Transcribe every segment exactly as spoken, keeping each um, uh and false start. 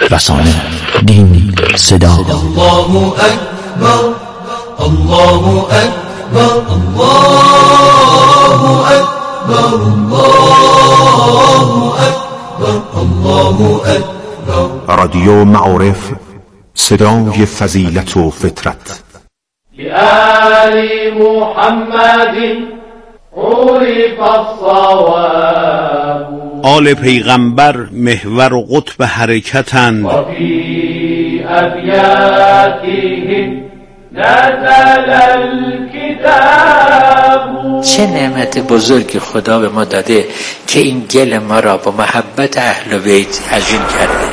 رسانه، دین، صدا. الله اکبر، الله اکبر، الله اکبر، الله اکبر، الله اکبر. رادیو معارف، صدای فضیلت و فطرت. لآل محمد عرف الصواب. آل پیغمبر محور و قطب حرکتند. و فی ابیاتهم نزل الکتاب. چه نعمت بزرگی خدا به ما داده که این گل ما را با محبت اهل بیت عجین کرده.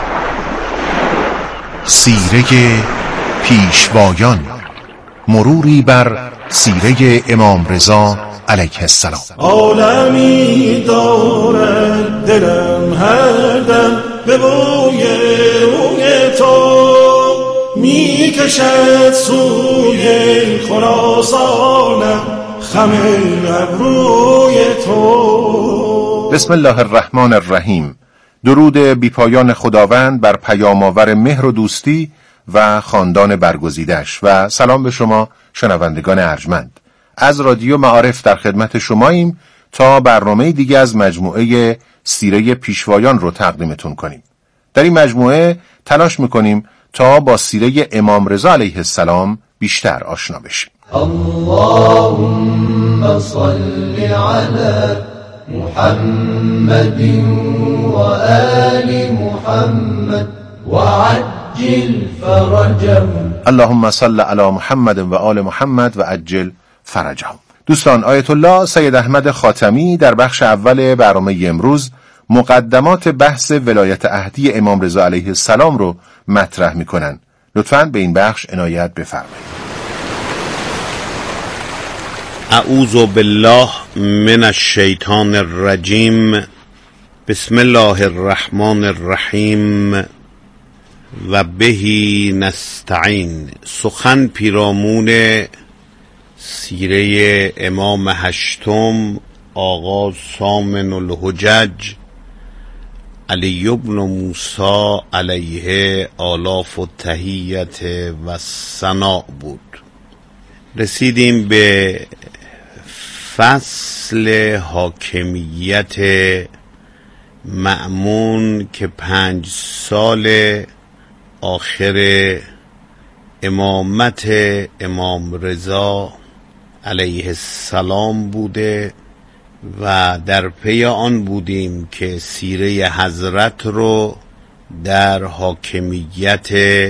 سیره پیشوایان، مروری بر سیره امام رضا علیه السلام. عالمی دارد دلم هر دم به بوی روی تو، می کشد سوی خراسانم خم ابروی تو. بسم الله الرحمن الرحیم. درود بیپایان خداوند بر پیام‌آور مهر و دوستی و خاندان برگزیدش و سلام به شما شنوندگان ارجمند. از رادیو معارف در خدمت شماییم تا برنامه دیگه از مجموعه سیره پیشوایان رو تقدیمتون کنیم. در این مجموعه تلاش میکنیم تا با سیره امام رضا علیه السلام بیشتر آشنا بشیم. اللهم صل علی محمد و آل محمد و عجل فرجهم. اللهم صل علی محمد و آل محمد و عجل فرجهم. دوستان، آیت الله سید احمد خاتمی در بخش اول برنامه امروز مقدمات بحث ولایت عهدی امام رضا علیه السلام رو مطرح میکنن. لطفاً به این بخش عنایت بفرمایید. اعوذ بالله من الشیطان الرجیم. بسم الله الرحمن الرحیم و بهی نستعین. سخن پیرامون سیره امام هشتم آقا سامن الحجج علی ابن موسی علیه آلاف و تحیت و ثنا بود. رسیدیم به فصل حاکمیت مأمون که پنج سال آخر امامت امام رضا علیه السلام بوده و در پی آن بودیم که سیره حضرت رو در حاکمیت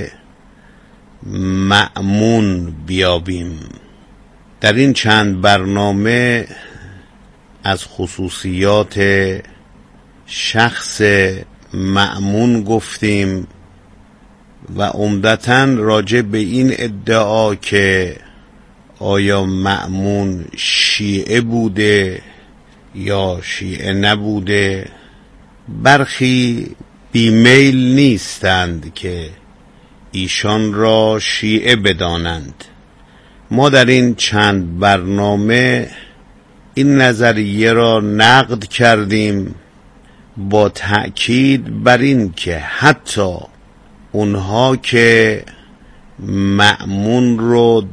مأمون بیابیم. در این چند برنامه از خصوصیات شخص مأمون گفتیم و عمدتاً راجع به این ادعا که آیا مأمون شیعه بوده یا شیعه نبوده. برخی بیمیل نیستند که ایشان را شیعه بدانند. ما در این چند برنامه این نظریه را نقد کردیم با تأکید بر این که حتی اونها که مأمون رو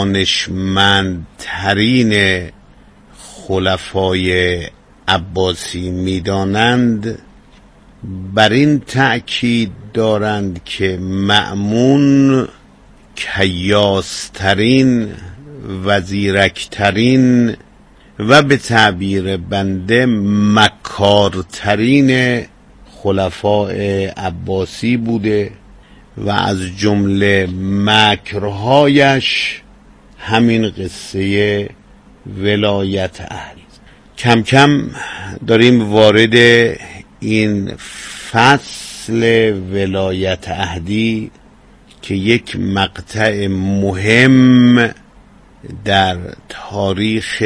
دانشمندترین خلفای عباسی میدانند، بر این تأکید دارند که مأمون کیاسترین و زیرکترین و به تعبیر بنده مکارترین خلفای عباسی بوده و از جمله مکرهایش همین قصه ولایت اهل. کم کم داریم وارد این فصل ولایت عهدی که یک مقطع مهم در تاریخ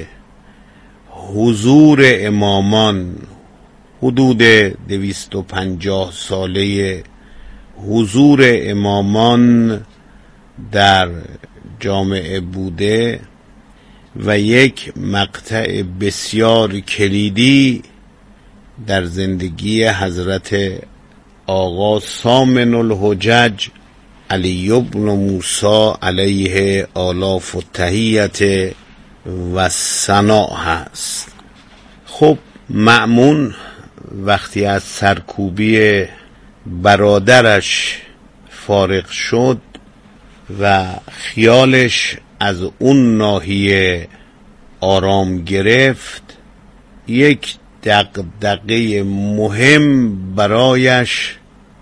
حضور امامان، حدود دویست و پنجاه ساله حضور امامان در جامعه بوده و یک مقطع بسیار کلیدی در زندگی حضرت آقا سامن الحجج علی بن موسی علیه آلاف التحیت و ثنا هست. خب مأمون وقتی از سرکوبی برادرش فارغ شد و خیالش از اون ناحیه آرام گرفت، یک دغدغه مهم برایش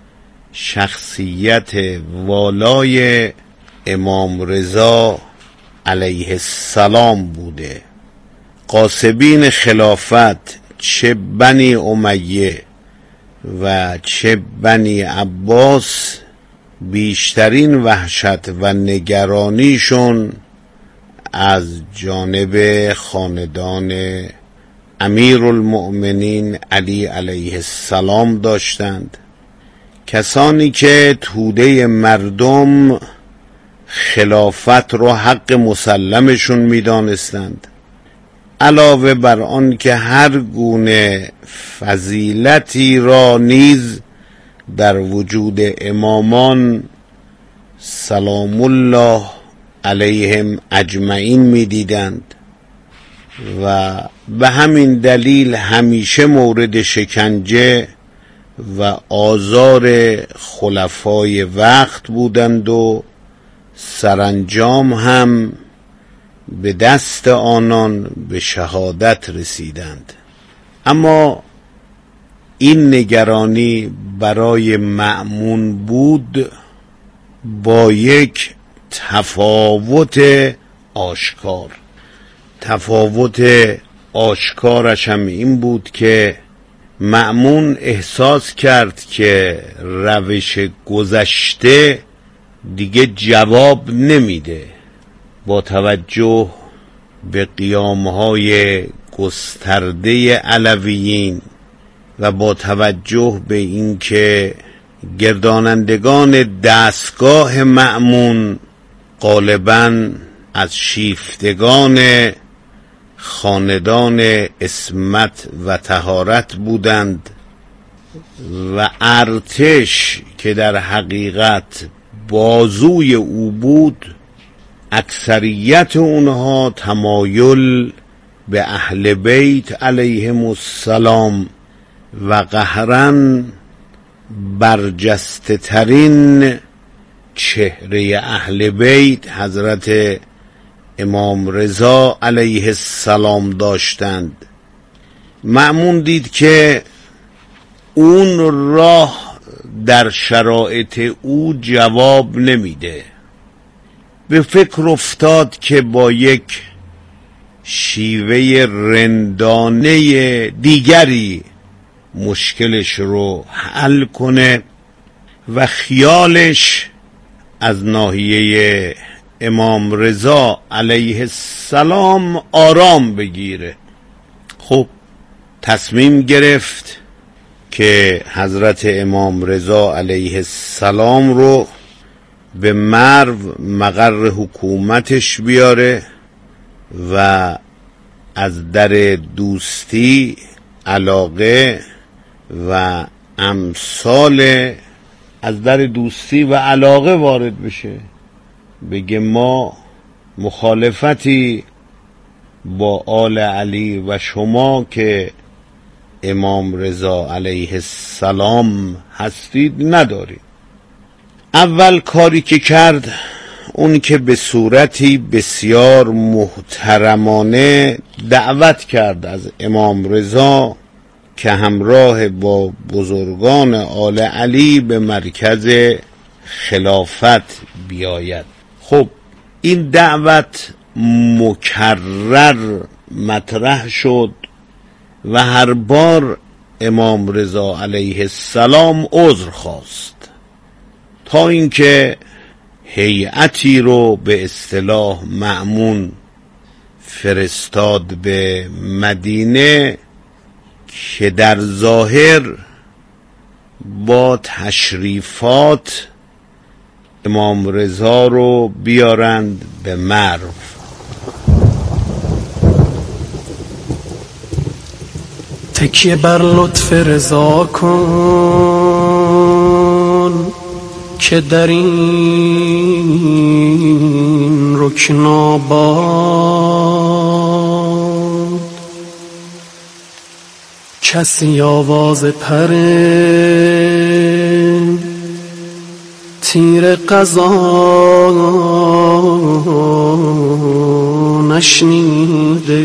شخصیت والای امام رضا علیه السلام بوده. غاصبین خلافت چه بنی امیه و چه بنی عباس بیشترین وحشت و نگرانیشون از جانب خاندان امیر المؤمنین علی علیه السلام داشتند، کسانی که توده مردم خلافت رو حق مسلمشون میدانستند، علاوه بر آن که هر گونه فضیلتی را نیز در وجود امامان سلام الله علیهم اجمعین میدیدند و به همین دلیل همیشه مورد شکنجه و آزار خلفای وقت بودند و سرانجام هم به دست آنان به شهادت رسیدند. اما این نگرانی برای مأمون بود با یک تفاوت آشکار. تفاوت آشکارش هم این بود که مأمون احساس کرد که روش گذشته دیگه جواب نمیده. با توجه به قیامهای گسترده علویین و با توجه به اینکه گردانندگان دستگاه مأمون غالباً از شیفتگان خاندان عصمت و طهارت بودند و ارتش که در حقیقت بازوی او بود، اکثریت اونها تمایل به اهل بیت علیهم السلام و قهرن برجسته ترین چهره اهل بیت حضرت امام رضا علیه السلام داشتند. مأمون دید که اون راه در شرایط او جواب نمیده. به فکر افتاد که با یک شیوه رندانه دیگری مشکلش رو حل کنه و خیالش از ناحیه امام رضا علیه السلام آرام بگیره. خب تصمیم گرفت که حضرت امام رضا علیه السلام رو به مرو مقر حکومتش بیاره و از در دوستی، علاقه و امثال از در دوستی و علاقه وارد بشه، بگه ما مخالفتی با آل علی و شما که امام رضا علیه السلام هستید ندارید. اول کاری که کرد اون که به صورتی بسیار محترمانه دعوت کرد از امام رضا که همراه با بزرگان آل علی به مرکز خلافت بیاید. خب این دعوت مکرر مطرح شد و هر بار امام رضا علیه السلام عذر خواست تا اینکه هیئتی رو به اصطلاح مأمون فرستاد به مدینه که در ظاهر با تشریفات امام رضا رو بیارند به مرو. تکیه بر لطف رضا کن که در این رکن آباد کسی آواز پر تیر قضا نشنیده،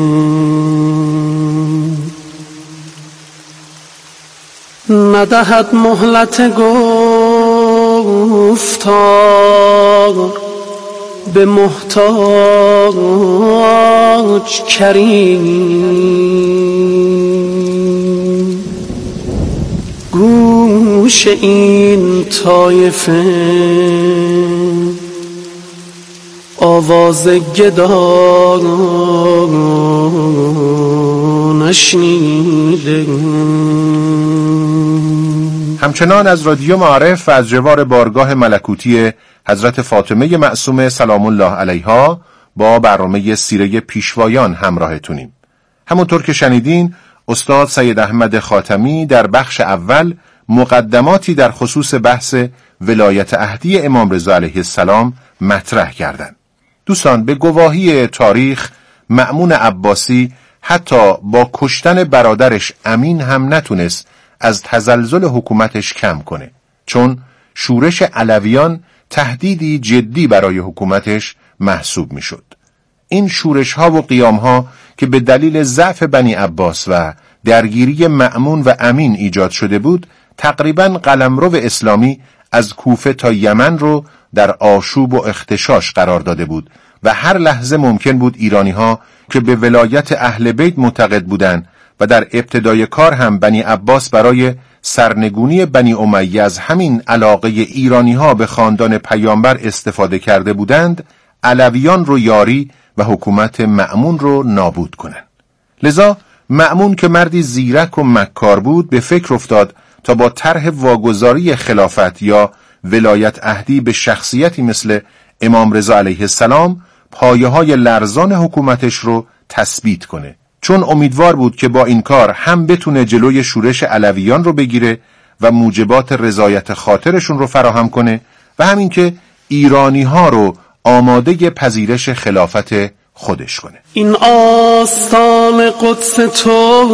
ندهد مهلت گفتار به محتاج کریم. گوش این طایفه آواز گدا نشنیده. همچنان از رادیو معارف و از جوار بارگاه ملکوتی حضرت فاطمه معصومه سلام الله علیها با برنامه سیره پیشوایان همراهتونیم. همونطور که شنیدین استاد سید احمد خاتمی در بخش اول مقدماتی در خصوص بحث ولایت عهدی امام رضا علیه السلام مطرح کردند. دوستان، به گواهی تاریخ مأمون عباسی حتی با کشتن برادرش امین هم نتونست از تزلزل حکومتش کم کنه، چون شورش علویان تهدیدی جدی برای حکومتش محسوب میشد. این شورش ها و قیام ها که به دلیل ضعف بنی عباس و درگیری مأمون و امین ایجاد شده بود، تقریباً قلمرو اسلامی از کوفه تا یمن رو در آشوب و اختشاش قرار داده بود و هر لحظه ممکن بود ایرانی ها که به ولایت اهل بیت معتقد بودند و در ابتدای کار هم بنی عباس برای سرنگونی بنی امیه از همین علاقه ایرانی ها به خاندان پیامبر استفاده کرده بودند، علویان رو یاری و حکومت مأمون رو نابود کنند. لذا مأمون که مردی زیرک و مکار بود به فکر افتاد تا با طرح واگذاری خلافت یا ولایت عهدی به شخصیتی مثل امام رضا علیه السلام پایه‌های لرزان حکومتش رو تثبیت کنه، چون امیدوار بود که با این کار هم بتونه جلوی شورش علویان رو بگیره و موجبات رضایت خاطرشون رو فراهم کنه و همین که ایرانی ها رو آماده پذیرش خلافت خودش کنه. این آستان قدس تو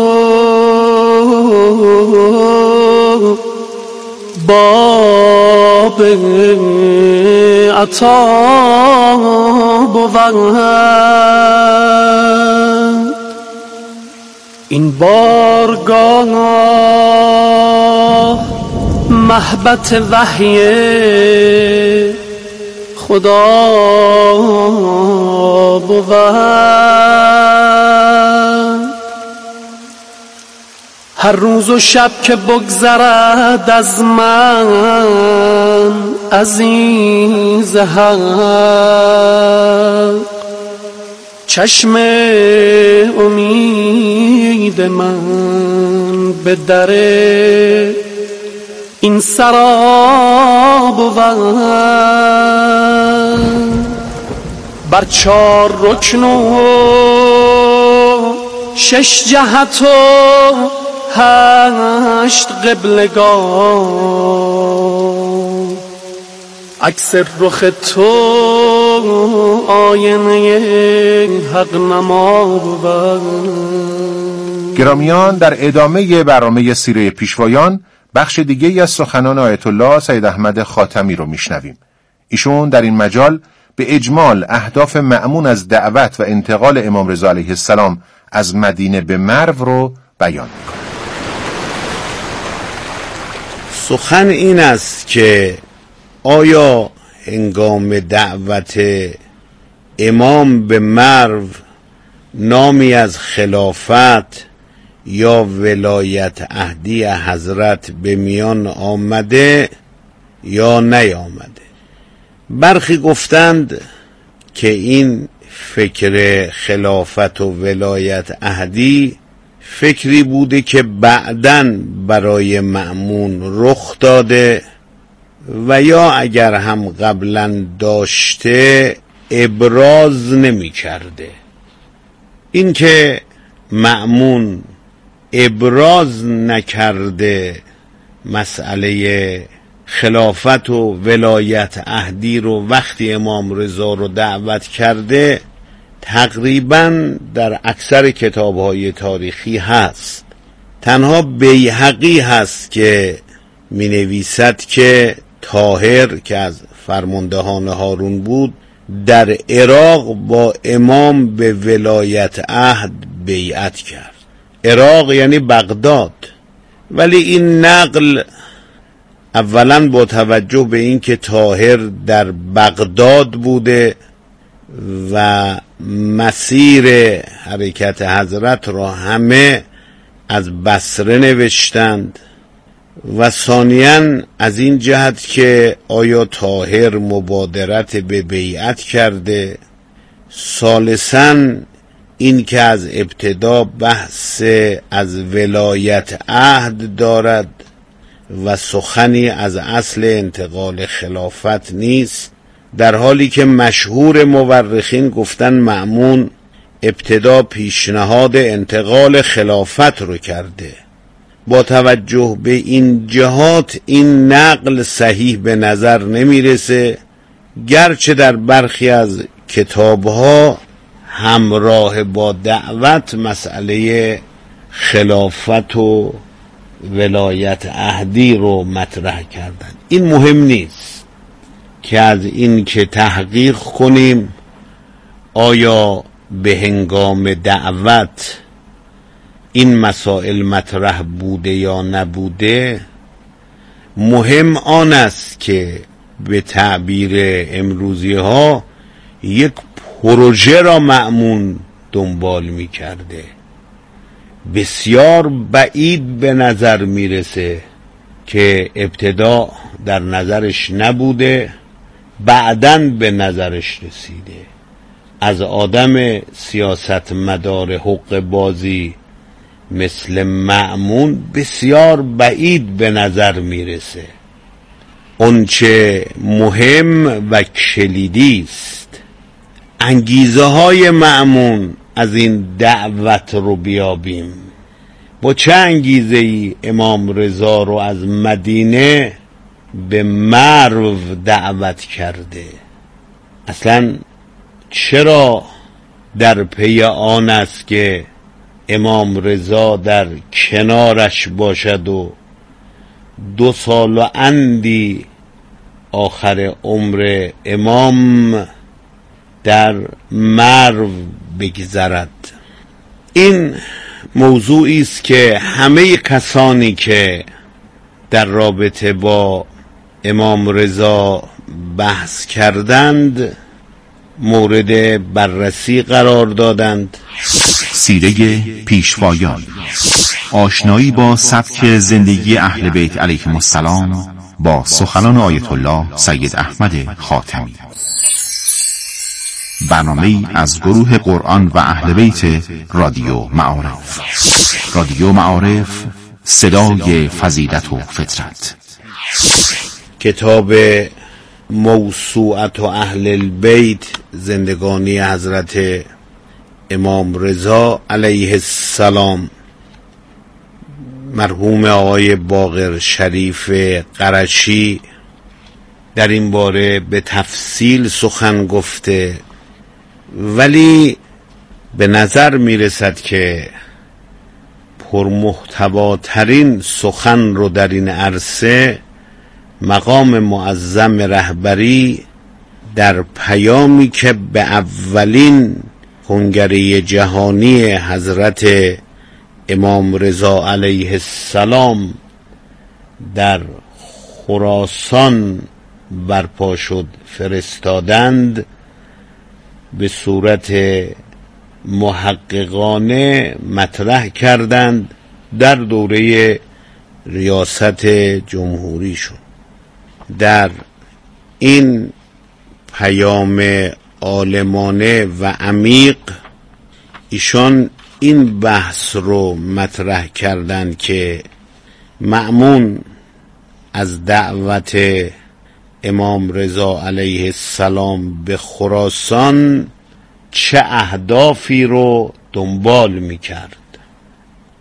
باب عطا بود، این بارگاه محبت وحی خدا بود. هر روز و شب که بگذرد از من عزیز حق، چشم امید من به در این سرا بود. بر چار رکن و شش جهت و هشت قبلگاه عکس رخ تو آینه حق نما بود. گرامیان، در ادامه برنامه سیره پیشوایان بخش دیگه از سخنان آیت الله سید احمد خاتمی رو میشنویم. ایشون در این مجال به اجمال اهداف مأمون از دعوت و انتقال امام رضا علیه السلام از مدینه به مرو رو بیان میکنه. سخن این است که آیا هنگام دعوت امام به مرو نامی از خلافت یا ولایت عهدی حضرت به میان آمده یا نیامده؟ برخی گفتند که این فکر خلافت و ولایت عهدی فکری بوده که بعداً برای مأمون رخ داده و یا اگر هم قبلاً داشته ابراز نمی کرده. این که مأمون ابراز نکرده مسئله خلافت و ولایت عهدی رو وقتی امام رضا رو دعوت کرده تقریبا در اکثر کتاب‌های تاریخی هست. تنها بیهقی هست که می نویسد که طاهر که از فرماندهان هارون بود در عراق با امام به ولایت عهد بیعت کرد. عراق یعنی بغداد. ولی این نقل اولا با توجه به این که طاهر در بغداد بوده و مسیر حرکت حضرت را همه از بصره نوشتند و ثانیاً از این جهت که آیا طاهر مبادرت به بیعت کرده، ثالثاً این که از ابتدا بحث از ولایت عهد دارد و سخنی از اصل انتقال خلافت نیست، در حالی که مشهور مورخین گفتن مأمون ابتدا پیشنهاد انتقال خلافت رو کرده. با توجه به این جهات این نقل صحیح به نظر نمیرسه، گرچه در برخی از کتابها همراه با دعوت مسئله خلافت و ولایت عهدی رو مطرح کردن. این مهم نیست که از این که تحقیق کنیم آیا به هنگام دعوت این مسائل مطرح بوده یا نبوده. مهم آن است که به تعبیر امروزی ها یک پروژه را مأمون دنبال می کرده. بسیار بعید به نظر می رسه که ابتدا در نظرش نبوده بعداً به نظرش رسیده. از آدم سیاست مدار حق بازی مثل مأمون بسیار بعید به نظر میرسه. اونچه مهم و کلیدی است انگیزه های مأمون از این دعوت رو بیابیم. با چه انگیزه ای امام رضا رو از مدینه به مرو دعوت کرده؟ اصلا چرا در پی آن است که امام رضا در کنارش باشد و دو سال و اندی آخر عمر امام در مرو بگذرد؟ این موضوعی است که همه کسانی که در رابطه با امام رضا بحث کردند مورد بررسی قرار دادند. سیره پیشوایان، آشنایی با سبک زندگی اهل بیت علیهم السلام با سخنان آیت الله سید احمد خاتمی. برنامه‌ای از گروه قرآن و اهل بیت رادیو معارف. رادیو معارف، صدای فضیلت و فطرت. کتاب موسوعت اهل البیت، زندگانی حضرت امام رضا علیه السلام. مرحوم آقای باقر شریف قرشی در این باره به تفصیل سخن گفته، ولی به نظر می رسد که پرمحتواترین سخن رو در این عرصه مقام معظم رهبری در پیامی که به اولین کنگره جهانی حضرت امام رضا علیه السلام در خراسان برپا شد فرستادند، به صورت محققانه مطرح کردند در دوره ریاست جمهوریشون. در این پیام عالمانه و عمیق ایشان این بحث رو مطرح کردند که مأمون از دعوت امام رضا علیه السلام به خراسان چه اهدافی رو دنبال می‌کرد.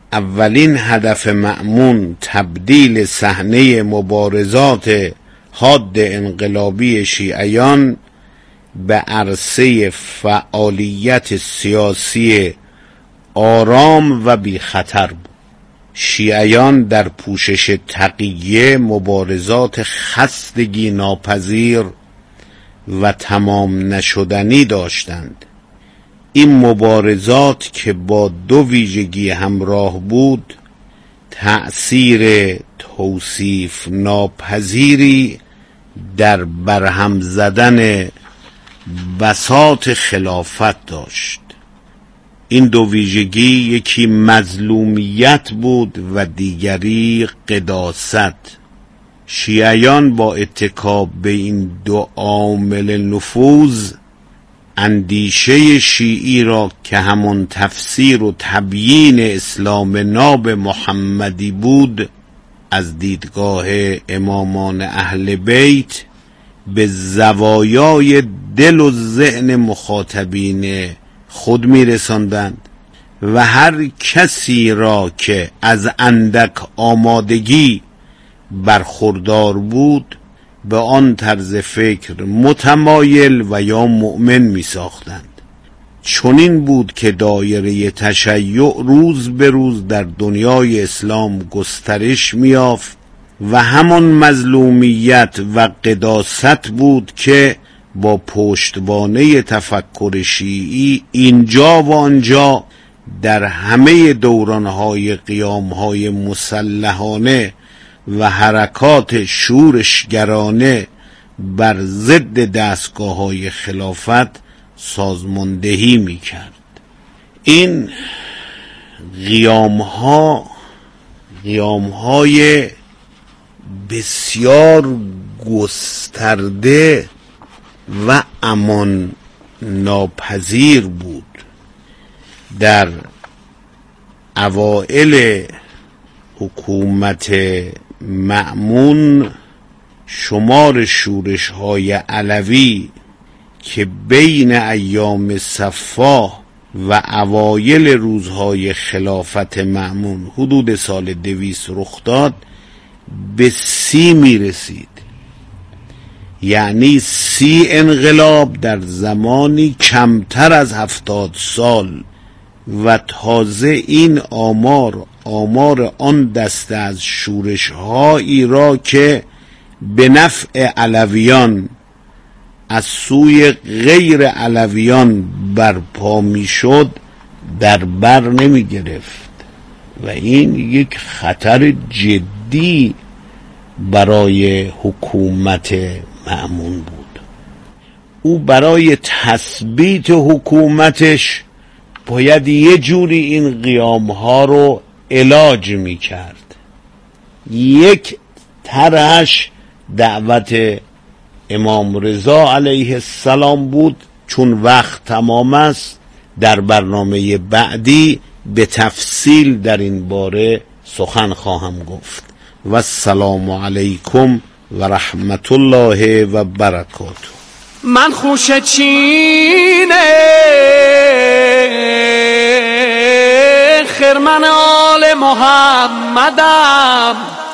اولین هدف مأمون تبدیل صحنه مبارزات حاد انقلابی شیعیان به عرصه فعالیت سیاسی آرام و بی خطر بود. شیعیان در پوشش تقیه مبارزات خستگی ناپذیر و تمام نشدنی داشتند. این مبارزات که با دو ویژگی همراه بود، تأثیر توصیف ناپذیری در برهم زدن بساط خلافت داشت. این دو ویژگی یکی مظلومیت بود و دیگری قداست. شیعیان با اتکا به این دو عامل نفوذ اندیشه شیعی را که همون تفسیر و تبیین اسلام ناب محمدی بود از دیدگاه امامان اهل بیت به زوایای دل و ذهن مخاطبین خود می رساندند و هر کسی را که از اندک آمادگی برخوردار بود به آن طرز فکر متمایل و یا مؤمن می ساختند. چنین بود که دایره تشیع روز به روز در دنیای اسلام گسترش می یافت و همان مظلومیت و قداست بود که با پشتوانه تفکر شیعی اینجا و آنجا در همه دورانهای قیامهای مسلحانه و حرکات شورشگرانه بر ضد دستگاه‌های خلافت سازماندهی می‌کرد. این قیام‌ها قیام‌های بسیار گسترده و امان ناپذیر بود. در اوائل حکومت مأمون شمار شورش‌های علوی که بین ایام صفا و اوایل روزهای خلافت مأمون حدود سال دویست رخ داد به سی می رسید. یعنی سی انقلاب در زمانی کمتر از هفتاد سال و تازه این آمار آمار آن دسته از شورش‌هایی را که به نفع علویان از سوی غیر علویان برپا میشد در بر نمی گرفت و این یک خطر جدی برای حکومت مأمون بود. او برای تثبیت حکومتش باید یه جوری این قیام‌ها رو علاج می کرد. یک طرحش دعوت امام رضا علیه السلام بود. چون وقت تمام است در برنامه بعدی به تفصیل در این باره سخن خواهم گفت. و السلام علیکم و رحمت الله و برکاته. من خوش چینه خرمن آل محمدم،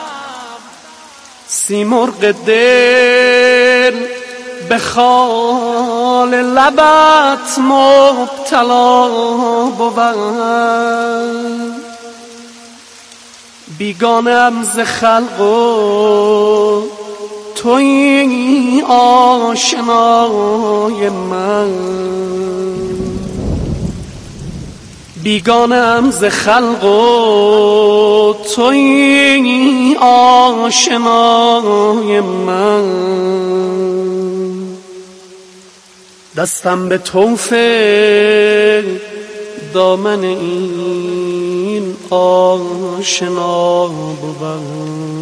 سیمرغ دل به خال لبت مبتلا بود. بیگانم ز خلق و توی آشنای من، بیگانم ز خلق و توی آشنای من. دستم به طوف دامن این آشنا بود.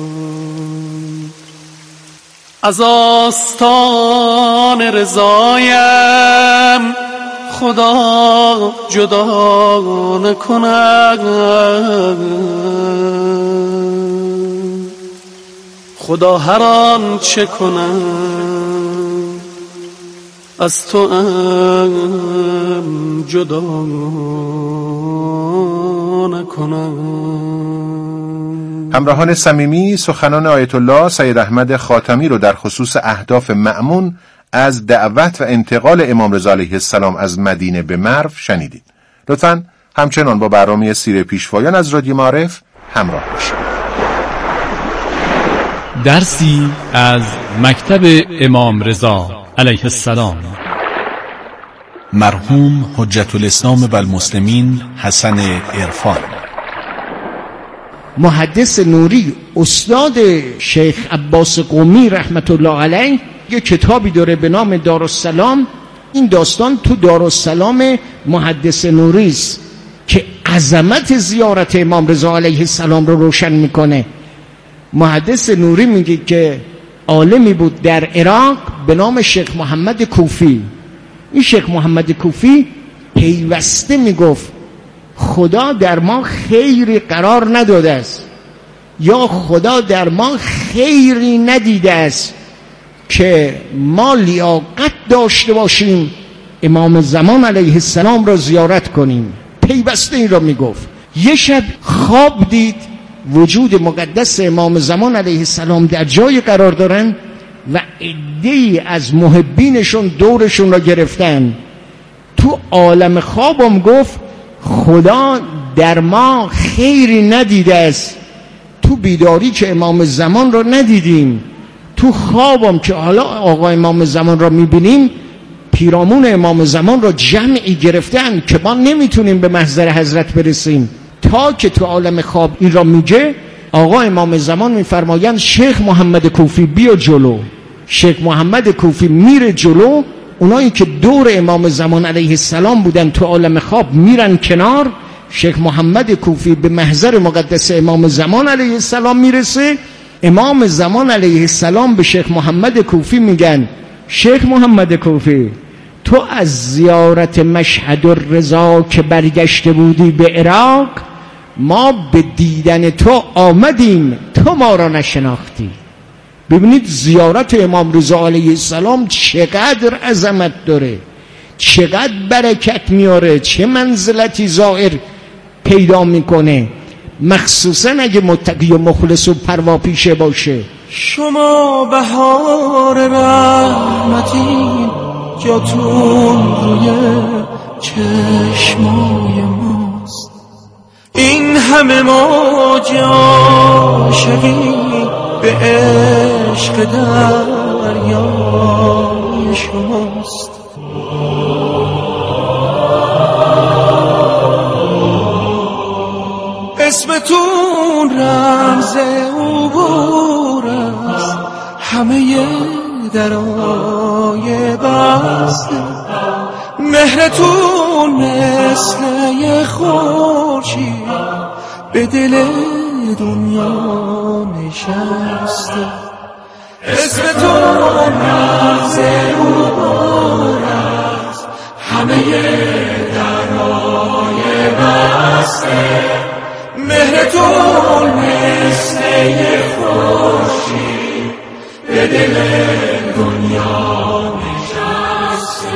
از آستان رضایم خدا جدا نکند. خدا هر آن چه کند از تو ام جدا نکنم. همراهان صمیمی، سخنان آیت الله سید احمد خاتمی رو در خصوص اهداف مأمون از دعوت و انتقال امام رضا علیه السلام از مدینه به مرو شنیدید. لطفاً همچنان با برنامه سیر پیشوایان از رادیو معارف همراه باشید. درسی از مکتب امام رضا علیه السلام. مرحوم حجت الاسلام و المسلمین حسن عرفان. محدث نوری استاد شیخ عباس قمی رحمت الله علیه یه کتابی داره به نام دارالسلام. این داستان تو دارالسلام محدث نوری است که عظمت زیارت امام رضا علیه السلام رو روشن میکنه. محدث نوری میگه که عالمی بود در عراق به نام شیخ محمد کوفی. این شیخ محمد کوفی پیوسته میگفت خدا در ما خیری قرار نداده است یا خدا در ما خیری ندیده است که ما لیاقت داشته باشیم امام زمان علیه السلام را زیارت کنیم. پیوسته این را میگفت. یه شب خواب دید وجود مقدس امام زمان علیه السلام در جای قرار دارن و عده‌ای از محبینشون دورشون را گرفتن. تو عالم خوابم گفت خدا در ما خیری ندیده است. تو بیداری که امام زمان را ندیدیم، تو خوابم که حالا آقا امام زمان را میبینیم پیرامون امام زمان را جمعی گرفتن که ما نمیتونیم به محضر حضرت برسیم. تا که تو عالم خواب این را میگه آقا امام زمان میفرمایند شیخ محمد کوفی بیا جلو. شیخ محمد کوفی میره جلو. اونایی که دور امام زمان علیه السلام بودن تو عالم خواب میرن کنار. شیخ محمد کوفی به محضر مقدس امام زمان علیه السلام میرسه. امام زمان علیه السلام به شیخ محمد کوفی میگن شیخ محمد کوفی تو از زیارت مشهد الرضا که برگشته بودی به عراق ما به دیدن تو آمدیم، تو ما را نشناختی. ببینید زیارت امام رضا علیه السلام چقدر عظمت داره، چقدر برکت میاره، چه منزلتی زائر پیدا میکنه، مخصوصا اگه متقی و مخلص و پرواپیشه باشه. شما بهار رحمتین جاتون روی چشمای ماست. این همه ما عاشقی به عشق دریای شماست. اسمتون رمز عبور است، همه درای بسته. مهرتون مثل یه خورشید به دل دنیا نشسته. اسمتون رمز عبور است، همه درای بسته. مهرتون مثل یه خورشید به دل دنیا نشسته.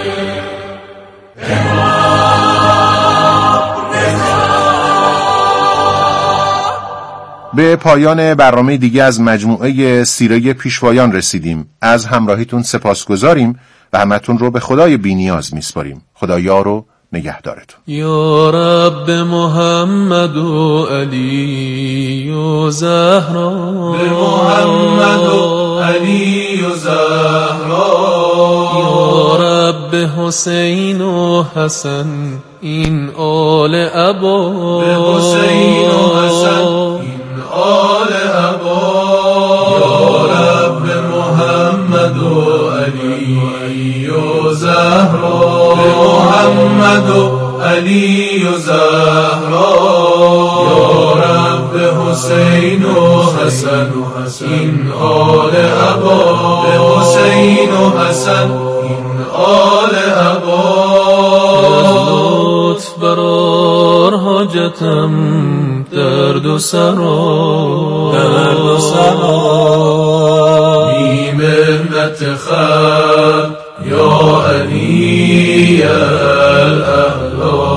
به پایان برنامه دیگه از مجموعه سیره پیشوایان رسیدیم. از همراهیتون سپاسگزاریم و همتون رو به خدای بی‌نیاز میسپاریم. خدایا رو نگهدارتون. یا رب محمد و علی و زهرا، به محمد و علی و زهرا. یا رب حسین و حسن این آل عبا، به حسین و حسن این آل عبا. یا رب محمد و علی و زهرا، به محمد و علی و زهرا. یا رب حسین و حسن این آل عبا، به حسین و حسن این آل عبا. لطف برار حاجتم درد و سرا، درد و سرا. بی منت خلق یا علی الاحلام.